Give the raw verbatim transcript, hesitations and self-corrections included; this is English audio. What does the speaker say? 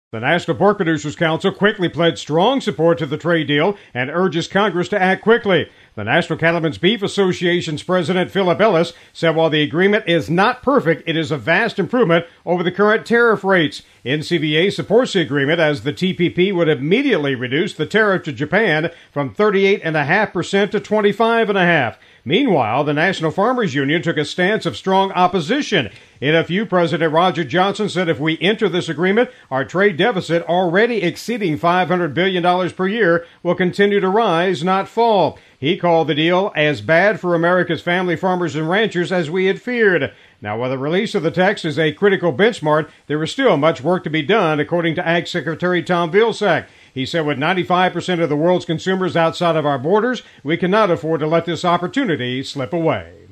The National Pork Producers Council quickly pledged strong support to the trade deal and urges Congress to act quickly. The National Cattlemen's Beef Association's president, Philip Ellis, said while the agreement is not perfect, it is a vast improvement over the current tariff rates. N C B A supports the agreement as the T P P would immediately reduce the tariff to Japan from thirty-eight point five percent to twenty-five point five percent. Meanwhile, the National Farmers Union took a stance of strong opposition. In a few, President Roger Johnson said if we enter this agreement, our trade deficit, already exceeding five hundred billion dollars per year, will continue to rise, not fall. He called the deal as bad for America's family farmers and ranchers as we had feared. Now, while the release of the text is a critical benchmark, there is still much work to be done, according to Ag Secretary Tom Vilsack. He said with ninety-five percent of the world's consumers outside of our borders, we cannot afford to let this opportunity slip away.